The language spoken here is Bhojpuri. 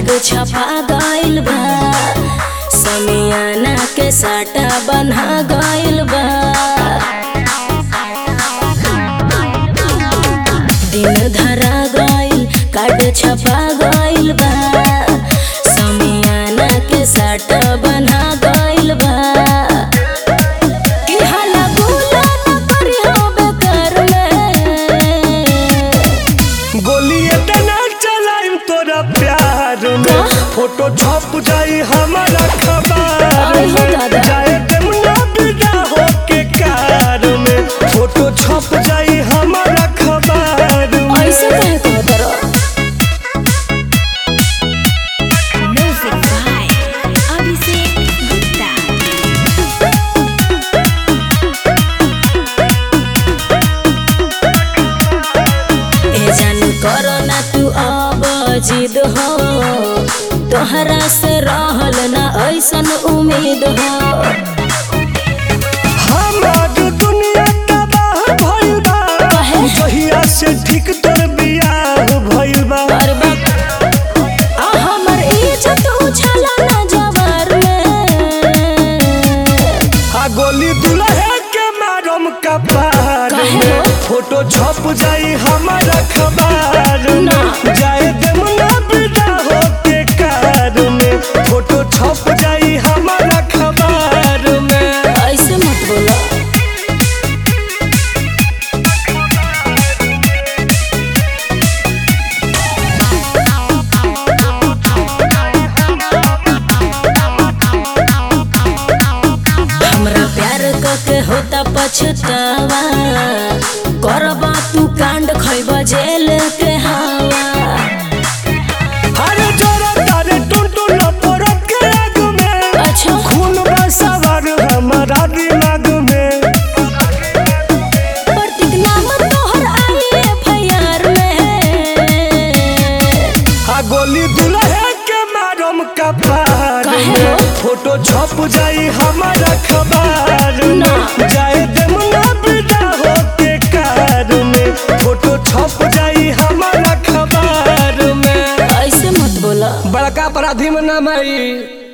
कार्ड छपा गइल बा, समियाना के साटा बन्हा गइल बा। दिन धरा गइल कार्ड छपा गइल बा, समियाना के साटा बन्हा गइल बा। फोटो छप जाई हमारा खबर जाए जमुना बिना हो के कार में, फोटो छप जाई हमारा खबर ऐसे कहे तो तोरा म्यूजिक बाय अभिषेक गुप्ता। ए जानू करो ना तू अब जिद हो, तोहरा से रहल ना ऐसन उम्मीद हो। हमार दुनिया तबाह भइल बा, जहिया से ठीक तोर बियाह भइल बा। हमर इज्जत उछला ना जवार में, आ गोली दुल्हे के मारम कपार में, फोटो छप जाई हमारा खबर में जाए जमुना बिना हो के कार में, फोटो छप जाई हमारा खबर में। ऐसे मत बोला। हमरा प्यार के होता पछतावा, करबा तू कांड खइबा जेल के हवा। अरे जोरा तारे टुनटुन परत के आग में, अच्छा खून बसवर हमारा दिमाग में। प्रतीक नाम तोहर आई FIR में, आ गोली दुल्हे के मारम कपार में, फोटो छप जाई हमारा खबर में जाए जमुना बिना हो के कार में, फोटो छप जाई हमारा खबर में। ऐसे मत बोला। बड़का अपराधी में नाम आई।